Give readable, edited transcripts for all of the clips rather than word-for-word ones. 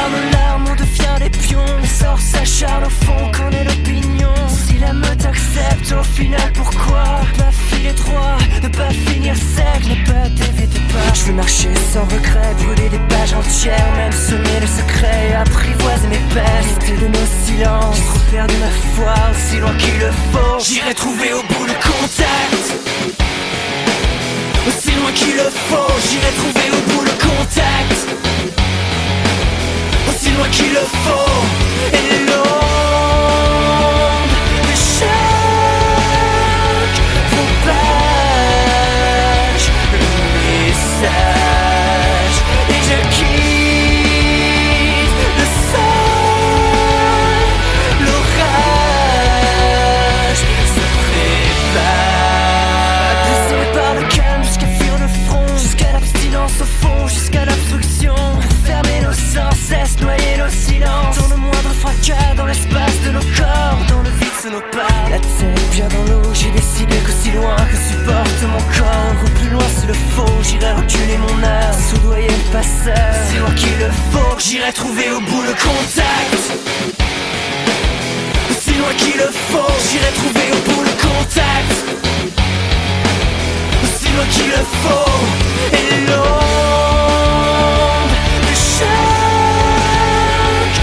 regarde nos larmes, on devient des pions. Les sorts s'acharnent au fond, qu'en est l'opinion? Si la meute accepte, au final pourquoi ne pas filer droit, ne pas finir sec, ne pas t'éviter pas? Je veux marcher sans regret, brûler des pages entières, même semer le secret, apprivoiser mes peines, rester de nos silences. J'ai trop perdu ma foi, aussi loin qu'il le faut. J'irai trouver au bout le contact, aussi loin qu'il le faut. J'irai trouver au bout le contact, aussi loin qu'il le faut. Et l'onde de chaque propage le message, et je quitte le sol. L'orage se prépare, poussé par le calme jusqu'à fuir le front, jusqu'à l'abstinence au fond, jusqu'à l'obstruction, pour fermer nos sans cesse, noyer nos silences dans le moindre fracas, dans l'espace de nos corps, dans le vide sous nos pas. La tête bien dans l'eau, j'ai décidé qu'aussi loin que supporte mon corps, ou plus loin s'il le faut, j'irai reculer mon heure, soudoyer le passeur, si loin qu'il le faut. J'irai trouver au bout le contact, aussi loin qu'il le faut. J'irai trouver au bout le contact, aussi loin qu'il le faut. Et l'onde de chaque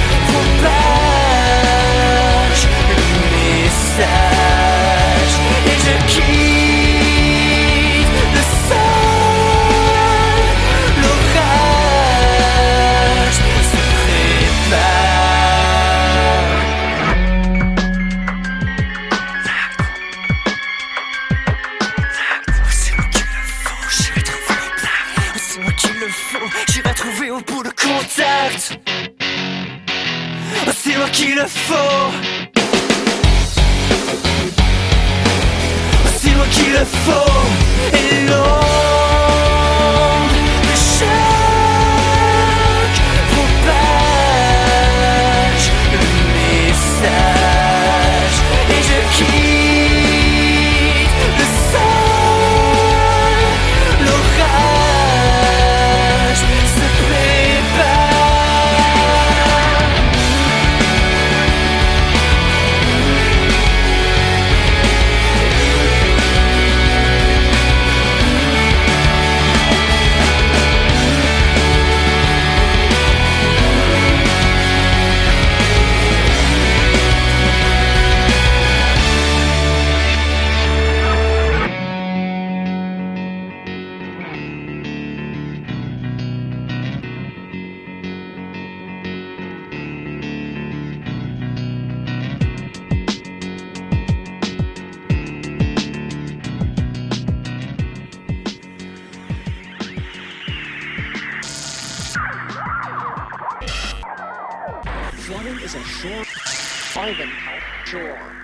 propage le message, et je quitte le sol. L'orage se prépare. Aussi loin qu'il le faut, j'irai trouver au bout. Aussi loin qu'il le faut, j'irai trouver au bout le contact, aussi loin qu'il le faut. Aussi loin qu'il le faut. Et l'onde de chaque propage le message, et je quitte le sol. L'orage se prépare. Running is a short, Ivan, shore.